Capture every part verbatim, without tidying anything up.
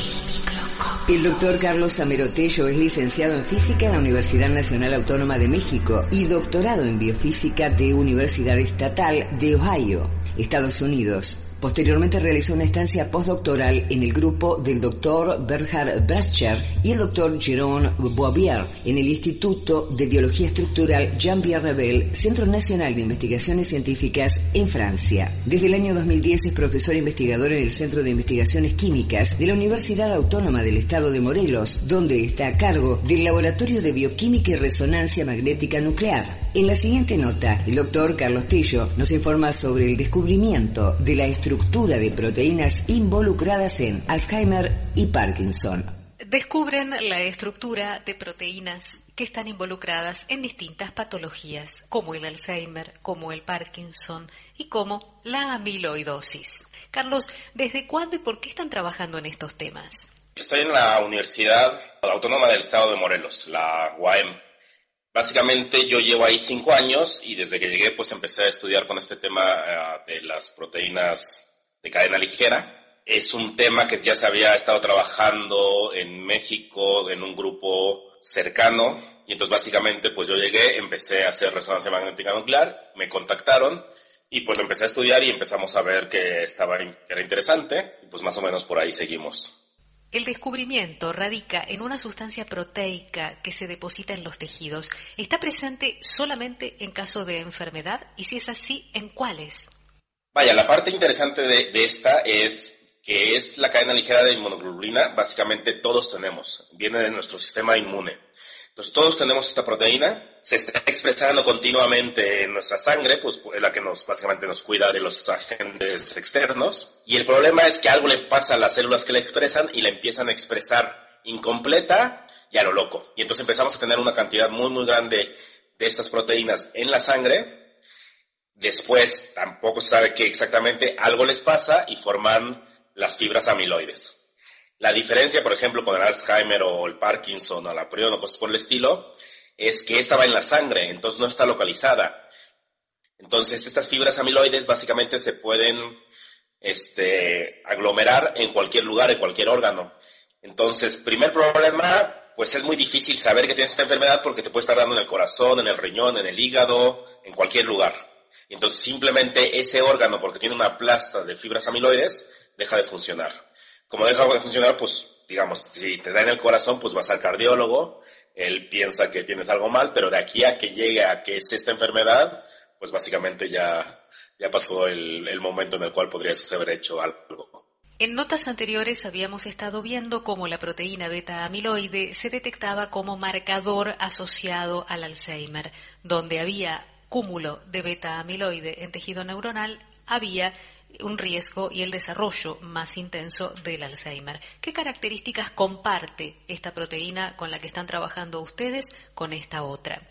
El doctor Carlos Amero Tello es licenciado en Física en la Universidad Nacional Autónoma de México y doctorado en Biofísica de Universidad Estatal de Ohio, Estados Unidos. Posteriormente realizó una estancia postdoctoral en el grupo del doctor Bernhard Brascher y el doctor Jérôme Bouvier en el Instituto de Biología Estructural Jean-Pierre Rebel, Centro Nacional de Investigaciones Científicas en Francia. Desde el año dos mil diez es profesor investigador en el Centro de Investigaciones Químicas de la Universidad Autónoma del Estado de Morelos, donde está a cargo del Laboratorio de Bioquímica y Resonancia Magnética Nuclear. En la siguiente nota, el doctor Carlos Tello nos informa sobre el descubrimiento de la estructura de proteínas involucradas en Alzheimer y Parkinson. Descubren la estructura de proteínas que están involucradas en distintas patologías, como el Alzheimer, como el Parkinson y como la amiloidosis. Carlos, ¿desde cuándo y por qué están trabajando en estos temas? Estoy en la Universidad Autónoma del Estado de Morelos, la U A M. Básicamente yo llevo ahí cinco años y desde que llegué pues empecé a estudiar con este tema uh, de las proteínas de cadena ligera. Es un tema que ya se había estado trabajando en México en un grupo cercano y entonces básicamente pues yo llegué, empecé a hacer resonancia magnética nuclear, me contactaron y pues lo empecé a estudiar y empezamos a ver que, estaba, que era interesante y pues más o menos por ahí seguimos. El descubrimiento radica en una sustancia proteica que se deposita en los tejidos. ¿Está presente solamente en caso de enfermedad? Y si es así, ¿en cuáles? Vaya, la parte interesante de, de esta es que es la cadena ligera de inmunoglobulina. Básicamente todos tenemos, viene de nuestro sistema inmune. Entonces todos tenemos esta proteína, se está expresando continuamente en nuestra sangre, pues es la que nos básicamente nos cuida de los agentes externos. Y el problema es que algo le pasa a las células que la expresan y la empiezan a expresar incompleta y a lo loco. Y entonces empezamos a tener una cantidad muy muy grande de estas proteínas en la sangre. Después tampoco se sabe qué exactamente, algo les pasa y forman las fibras amiloides. La diferencia, por ejemplo, con el Alzheimer o el Parkinson o la prion o cosas por el estilo, es que esta va en la sangre, entonces no está localizada. Entonces, estas fibras amiloides básicamente se pueden este, aglomerar en cualquier lugar, en cualquier órgano. Entonces, primer problema, pues es muy difícil saber que tienes esta enfermedad porque te puede estar dando en el corazón, en el riñón, en el hígado, en cualquier lugar. Entonces, simplemente ese órgano, porque tiene una plasta de fibras amiloides, deja de funcionar. Como deja de funcionar, pues, digamos, si te da en el corazón, pues vas al cardiólogo, él piensa que tienes algo mal, pero de aquí a que llegue a que es esta enfermedad, pues básicamente ya, ya pasó el, el momento en el cual podrías haber hecho algo. En notas anteriores habíamos estado viendo cómo la proteína beta-amiloide se detectaba como marcador asociado al Alzheimer. Donde había cúmulo de beta-amiloide en tejido neuronal, había un riesgo y el desarrollo más intenso del Alzheimer. ¿Qué características comparte esta proteína con la que están trabajando ustedes con esta otra?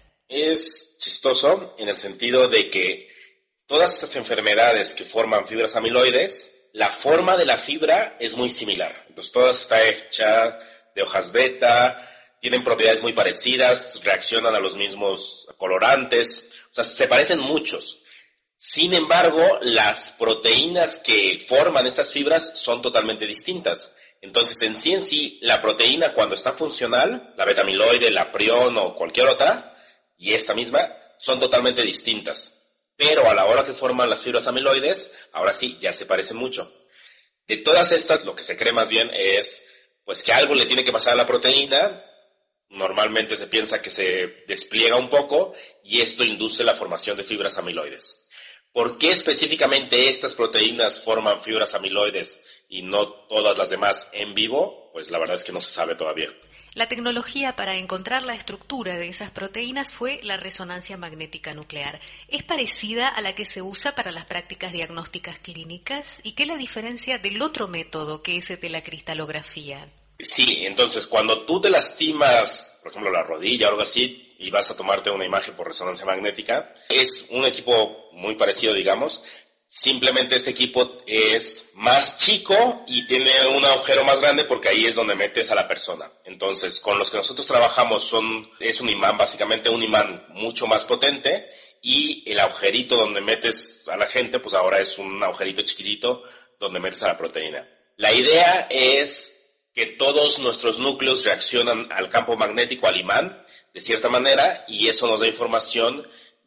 Es chistoso en el sentido de que todas estas enfermedades que forman fibras amiloides, la forma de la fibra es muy similar. Entonces, toda está hecha de hojas beta, tienen propiedades muy parecidas, reaccionan a los mismos colorantes, o sea, se parecen muchos. Sin embargo, las proteínas que forman estas fibras son totalmente distintas. Entonces, en sí en sí, la proteína cuando está funcional, la beta-amiloide, la prion o cualquier otra, y esta misma, son totalmente distintas. Pero a la hora que forman las fibras amiloides, ahora sí, ya se parecen mucho. De todas estas, lo que se cree más bien es pues que algo le tiene que pasar a la proteína. Normalmente se piensa que se despliega un poco y esto induce la formación de fibras amiloides. ¿Por qué específicamente estas proteínas forman fibras amiloides y no todas las demás en vivo? Pues la verdad es que no se sabe todavía. La tecnología para encontrar la estructura de esas proteínas fue la resonancia magnética nuclear. ¿Es parecida a la que se usa para las prácticas diagnósticas clínicas? ¿Y qué es la diferencia del otro método que es el de la cristalografía? Sí, entonces cuando tú te lastimas, por ejemplo la rodilla o algo así, y vas a tomarte una imagen por resonancia magnética, es un equipo muy parecido, digamos. Simplemente este equipo es más chico y tiene un agujero más grande porque ahí es donde metes a la persona. Entonces, con los que nosotros trabajamos son es un imán, básicamente un imán mucho más potente, y el agujerito donde metes a la gente, pues ahora es un agujerito chiquitito donde metes a la proteína. La idea es que todos nuestros núcleos reaccionan al campo magnético, al imán, de cierta manera, y eso nos da información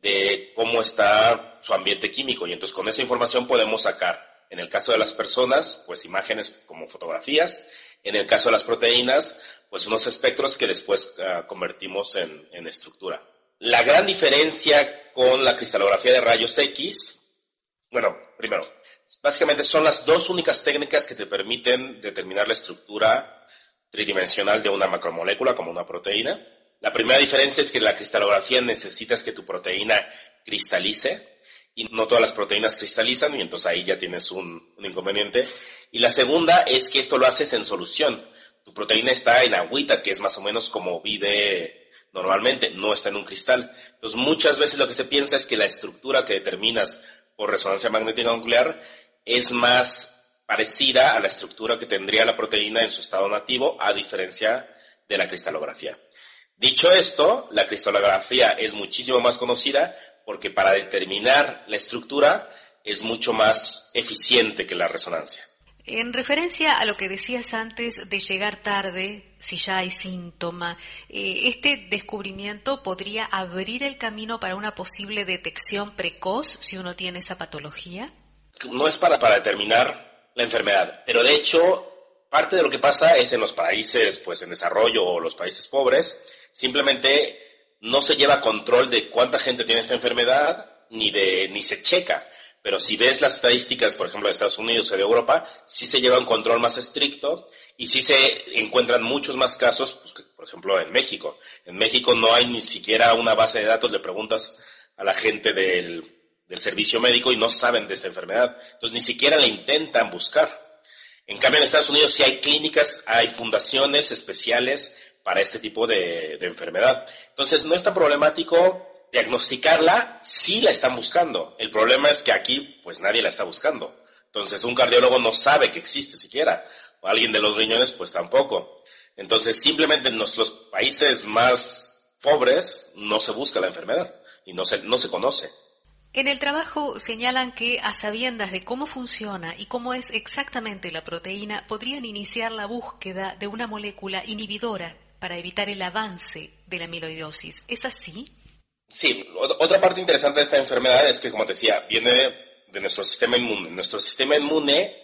de cómo está su ambiente químico. Y entonces con esa información podemos sacar, en el caso de las personas, pues imágenes como fotografías, en el caso de las proteínas, pues unos espectros que después uh, convertimos en, en estructura. La gran diferencia con la cristalografía de rayos X, bueno, primero, básicamente son las dos únicas técnicas que te permiten determinar la estructura tridimensional de una macromolécula como una proteína. La primera diferencia es que en la cristalografía necesitas que tu proteína cristalice y no todas las proteínas cristalizan y entonces ahí ya tienes un, un inconveniente. Y la segunda es que esto lo haces en solución. Tu proteína está en agüita, que es más o menos como vive normalmente, no está en un cristal. Entonces muchas veces lo que se piensa es que la estructura que determinas por resonancia magnética nuclear es más parecida a la estructura que tendría la proteína en su estado nativo, a diferencia de la cristalografía. Dicho esto, la cristalografía es muchísimo más conocida porque para determinar la estructura es mucho más eficiente que la resonancia. En referencia a lo que decías antes de llegar tarde, si ya hay síntoma, eh, ¿este descubrimiento podría abrir el camino para una posible detección precoz si uno tiene esa patología? No es para, para determinar la enfermedad, pero de hecho parte de lo que pasa es en los países pues en desarrollo o los países pobres, simplemente no se lleva control de cuánta gente tiene esta enfermedad ni de ni se checa. Pero si ves las estadísticas, por ejemplo, de Estados Unidos o de Europa, sí se lleva un control más estricto y sí se encuentran muchos más casos, pues, que, por ejemplo, en México. En México no hay ni siquiera una base de datos, le preguntas a la gente del, del servicio médico y no saben de esta enfermedad. Entonces, ni siquiera la intentan buscar. En cambio, en Estados Unidos sí hay clínicas, hay fundaciones especiales para este tipo de, de enfermedad. Entonces, no es tan problemático diagnosticarla, sí la están buscando. El problema es que aquí, pues nadie la está buscando. Entonces, un cardiólogo no sabe que existe siquiera. O alguien de los riñones, pues tampoco. Entonces, simplemente en nuestros países más pobres no se busca la enfermedad y no se, no se conoce. En el trabajo señalan que, a sabiendas de cómo funciona y cómo es exactamente la proteína, podrían iniciar la búsqueda de una molécula inhibidora para evitar el avance de la amiloidosis. ¿Es así? Sí, otra parte interesante de esta enfermedad es que, como te decía, viene de nuestro sistema inmune. Nuestro sistema inmune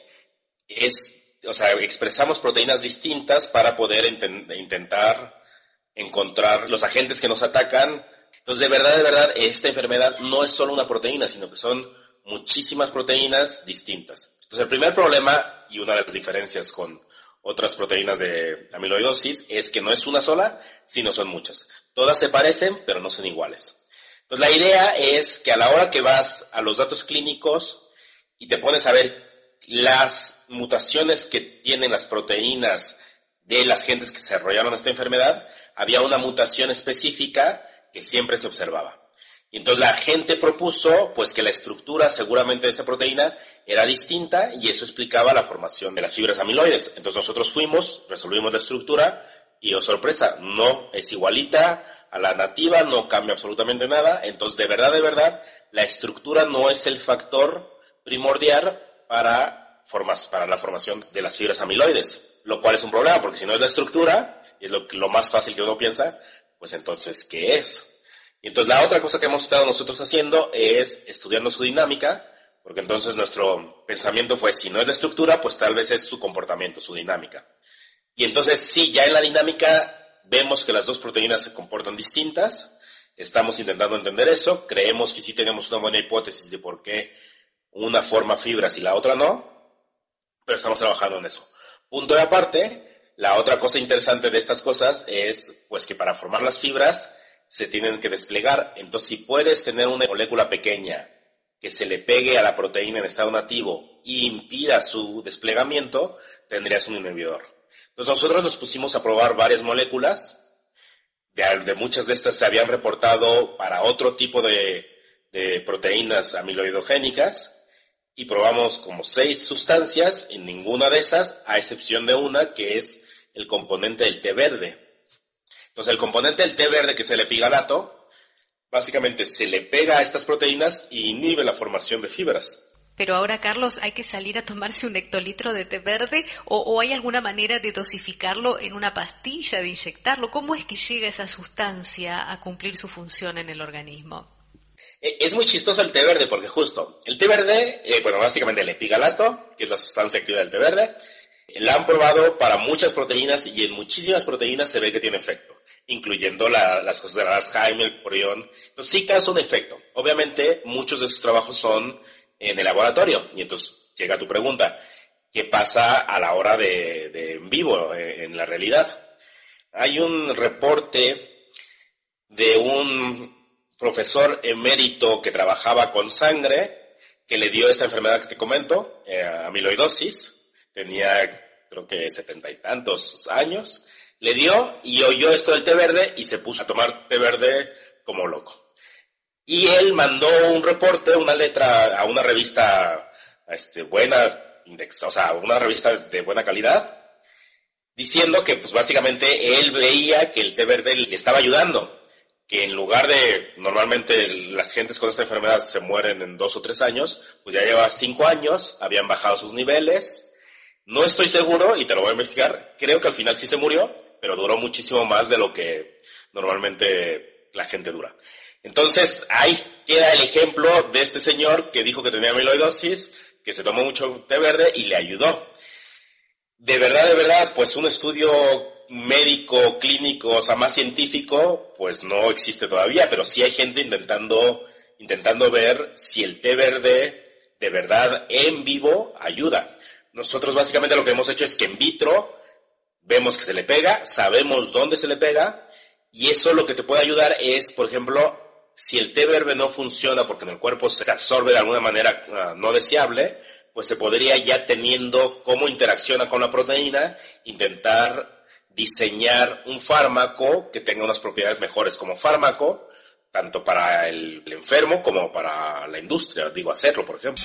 es, o sea, expresamos proteínas distintas para poder int- intentar encontrar los agentes que nos atacan. Entonces, de verdad, de verdad, esta enfermedad no es solo una proteína, sino que son muchísimas proteínas distintas. Entonces, el primer problema, y una de las diferencias con otras proteínas de amiloidosis, es que no es una sola, sino son muchas. Todas se parecen, pero no son iguales. Entonces, la idea es que a la hora que vas a los datos clínicos y te pones a ver las mutaciones que tienen las proteínas de las gentes que se desarrollaron esta enfermedad, había una mutación específica que siempre se observaba. Y entonces la gente propuso pues que la estructura seguramente de esta proteína era distinta y eso explicaba la formación de las fibras amiloides. Entonces nosotros fuimos, resolvimos la estructura y, oh sorpresa, no es igualita a la nativa, no cambia absolutamente nada. Entonces, de verdad, de verdad, la estructura no es el factor primordial para, formas, para la formación de las fibras amiloides, lo cual es un problema, porque si no es la estructura, y es lo, lo más fácil que uno piensa, pues entonces, ¿qué es? Y entonces la otra cosa que hemos estado nosotros haciendo es estudiando su dinámica, porque entonces nuestro pensamiento fue, si no es la estructura, pues tal vez es su comportamiento, su dinámica. Y entonces sí, ya en la dinámica vemos que las dos proteínas se comportan distintas, estamos intentando entender eso, creemos que sí tenemos una buena hipótesis de por qué una forma fibras y la otra no, pero estamos trabajando en eso. Punto de aparte, la otra cosa interesante de estas cosas es pues que para formar las fibras se tienen que desplegar. Entonces, si puedes tener una molécula pequeña que se le pegue a la proteína en estado nativo y impida su desplegamiento, tendrías un inhibidor. Entonces, nosotros nos pusimos a probar varias moléculas. De, de muchas de estas se habían reportado para otro tipo de, de proteínas amiloidogénicas y probamos como seis sustancias, en ninguna de esas, a excepción de una que es el componente del té verde. Entonces, el componente del té verde, que es el epigalato, básicamente se le pega a estas proteínas y inhibe la formación de fibras. Pero ahora, Carlos, ¿hay que salir a tomarse un hectolitro de té verde o, o hay alguna manera de dosificarlo en una pastilla, de inyectarlo? ¿Cómo es que llega esa sustancia a cumplir su función en el organismo? Es muy chistoso el té verde porque justo, el té verde, eh, bueno, básicamente el epigalato, que es la sustancia activa del té verde, la han probado para muchas proteínas y en muchísimas proteínas se ve que tiene efecto, incluyendo la, las cosas del Alzheimer, el prión. Entonces sí causa un efecto. Obviamente muchos de esos trabajos son en el laboratorio y entonces llega tu pregunta, ¿qué pasa a la hora de, de en vivo, en, en la realidad? Hay un reporte de un profesor emérito que trabajaba con sangre, que le dio esta enfermedad que te comento, eh, amiloidosis. Tenía, creo que setenta y tantos años, le dio y oyó esto del té verde y se puso a tomar té verde como loco. Y él mandó un reporte, una letra a una revista este, buena, index, o sea, una revista de buena calidad, diciendo que pues básicamente él veía que el té verde le estaba ayudando, que en lugar de, normalmente las gentes con esta enfermedad se mueren en dos o tres años, pues ya lleva cinco años, habían bajado sus niveles. No estoy seguro, y te lo voy a investigar, creo que al final sí se murió, pero duró muchísimo más de lo que normalmente la gente dura. Entonces, ahí queda el ejemplo de este señor que dijo que tenía amiloidosis, que se tomó mucho té verde y le ayudó. De verdad, de verdad, pues un estudio médico, clínico, o sea, más científico, pues no existe todavía, pero sí hay gente intentando, intentando ver si el té verde de verdad en vivo ayuda. Nosotros básicamente lo que hemos hecho es que en vitro vemos que se le pega, sabemos dónde se le pega y eso lo que te puede ayudar es, por ejemplo, si el té verde no funciona porque en el cuerpo se absorbe de alguna manera uh, no deseable, pues se podría ya teniendo cómo interacciona con la proteína, intentar diseñar un fármaco que tenga unas propiedades mejores como fármaco, tanto para el, el enfermo como para la industria, digo, hacerlo, por ejemplo.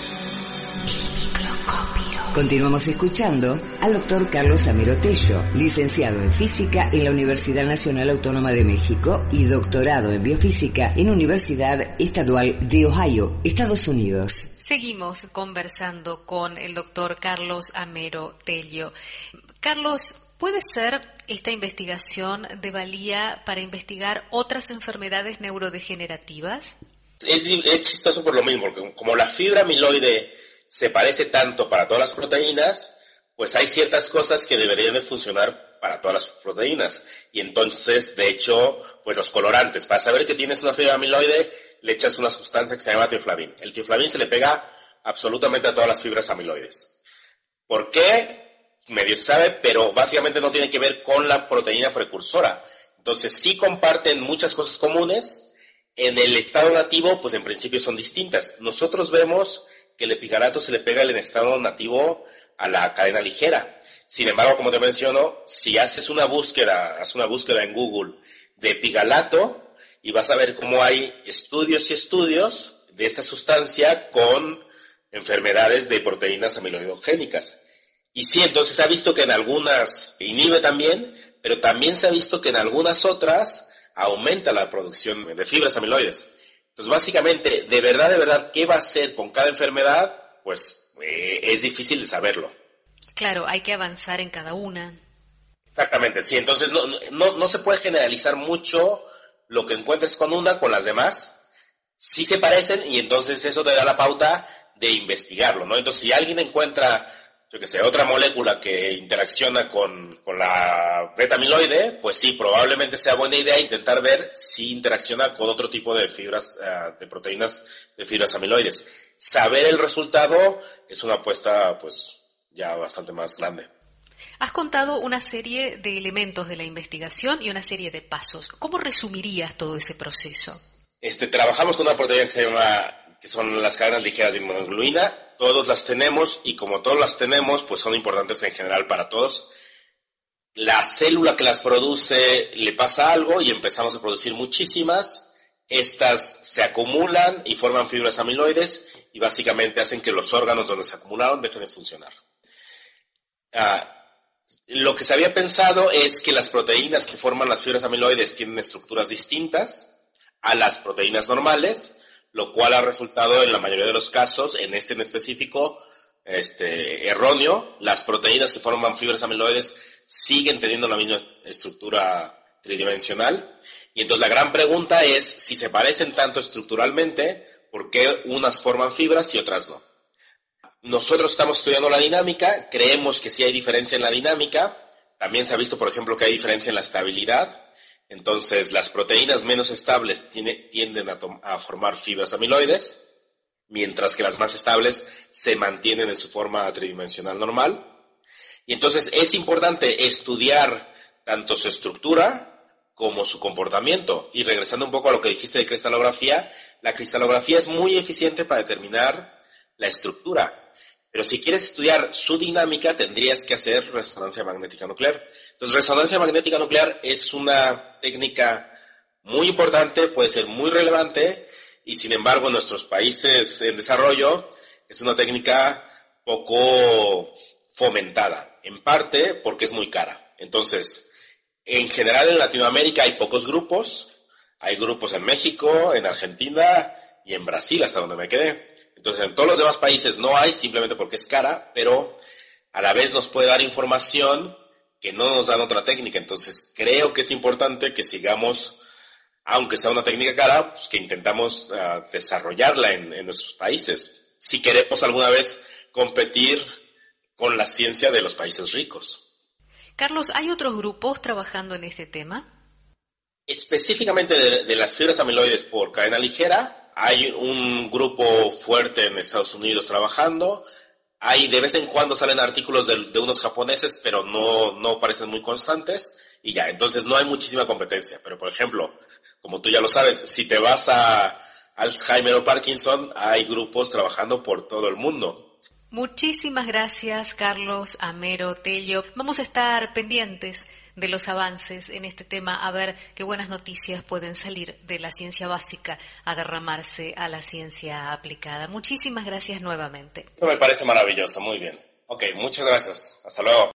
Continuamos escuchando al doctor Carlos Amero Tello, licenciado en Física en la Universidad Nacional Autónoma de México y doctorado en Biofísica en Universidad Estatal de Ohio, Estados Unidos. Seguimos conversando con el doctor Carlos Amero Tello. Carlos, ¿puede ser esta investigación de valía para investigar otras enfermedades neurodegenerativas? Es, es chistoso por lo mismo, porque como la fibra amiloide se parece tanto para todas las proteínas, pues hay ciertas cosas que deberían de funcionar para todas las proteínas. Y entonces, de hecho, pues los colorantes, para saber que tienes una fibra amiloide, le echas una sustancia que se llama tioflavin. El tioflavin se le pega absolutamente a todas las fibras amiloides. ¿Por qué? Medio se sabe, pero básicamente no tiene que ver con la proteína precursora. Entonces, sí comparten muchas cosas comunes. En el estado nativo, pues en principio son distintas. Nosotros vemos que el epigalato se le pega en estado nativo a la cadena ligera. Sin embargo, como te menciono, si haces una búsqueda, haz una búsqueda en Google de epigalato y vas a ver cómo hay estudios y estudios de esta sustancia con enfermedades de proteínas amiloidogénicas. Y sí, entonces se ha visto que en algunas inhibe también, pero también se ha visto que en algunas otras aumenta la producción de fibras amiloides. Entonces, básicamente, de verdad, de verdad, ¿qué va a hacer con cada enfermedad? Pues eh, es difícil de saberlo. Claro, hay que avanzar en cada una. Exactamente, sí. Entonces, no, no, no se puede generalizar mucho lo que encuentres con una con las demás. Sí se parecen y entonces eso te da la pauta de investigarlo, ¿no? Entonces, si alguien encuentra, yo qué sé, otra molécula que interacciona con, con la beta-amiloide, pues sí, probablemente sea buena idea intentar ver si interacciona con otro tipo de fibras, uh, de proteínas de fibras amiloides. Saber el resultado es una apuesta, pues, ya bastante más grande. Has contado una serie de elementos de la investigación y una serie de pasos. ¿Cómo resumirías todo ese proceso? Este, trabajamos con una proteína que se llama, que son las cadenas ligeras de inmunoglobulina. Todos las tenemos y como todas las tenemos, pues son importantes en general para todos. La célula que las produce le pasa algo y empezamos a producir muchísimas. Estas se acumulan y forman fibras amiloides y básicamente hacen que los órganos donde se acumularon dejen de funcionar. Ah, lo que se había pensado es que las proteínas que forman las fibras amiloides tienen estructuras distintas a las proteínas normales, lo cual ha resultado en la mayoría de los casos, en este en específico, este, erróneo. Las proteínas que forman fibras amiloides siguen teniendo la misma estructura tridimensional. Y entonces la gran pregunta es, si se parecen tanto estructuralmente, ¿por qué unas forman fibras y otras no? Nosotros estamos estudiando la dinámica, creemos que sí hay diferencia en la dinámica. También se ha visto, por ejemplo, que hay diferencia en la estabilidad. Entonces, las proteínas menos estables tiene, tienden a, a formar fibras amiloides, mientras que las más estables se mantienen en su forma tridimensional normal. Y entonces es importante estudiar tanto su estructura como su comportamiento. Y regresando un poco a lo que dijiste de cristalografía, la cristalografía es muy eficiente para determinar la estructura. Pero si quieres estudiar su dinámica, tendrías que hacer resonancia magnética nuclear. Entonces, resonancia magnética nuclear es una técnica muy importante, puede ser muy relevante, y sin embargo, en nuestros países en desarrollo es una técnica poco fomentada, en parte porque es muy cara. Entonces, en general en Latinoamérica hay pocos grupos, hay grupos en México, en Argentina y en Brasil, hasta donde me quedé. Entonces, en todos los demás países no hay, simplemente porque es cara, pero a la vez nos puede dar información que no nos dan otra técnica. Entonces, creo que es importante que sigamos, aunque sea una técnica cara, pues que intentamos uh, desarrollarla en, en nuestros países, si queremos alguna vez competir con la ciencia de los países ricos. Carlos, ¿hay otros grupos trabajando en este tema? Específicamente de, de las fibras amiloides por cadena ligera, hay un grupo fuerte en Estados Unidos trabajando. Hay, de vez en cuando salen artículos de, de unos japoneses, pero no, no parecen muy constantes. Y ya, entonces no hay muchísima competencia. Pero, por ejemplo, como tú ya lo sabes, si te vas a Alzheimer o Parkinson, hay grupos trabajando por todo el mundo. Muchísimas gracias, Carlos Amero Tello. Vamos a estar pendientes de los avances en este tema, a ver qué buenas noticias pueden salir de la ciencia básica a derramarse a la ciencia aplicada. Muchísimas gracias nuevamente. Me parece maravilloso, muy bien. Ok, muchas gracias. Hasta luego.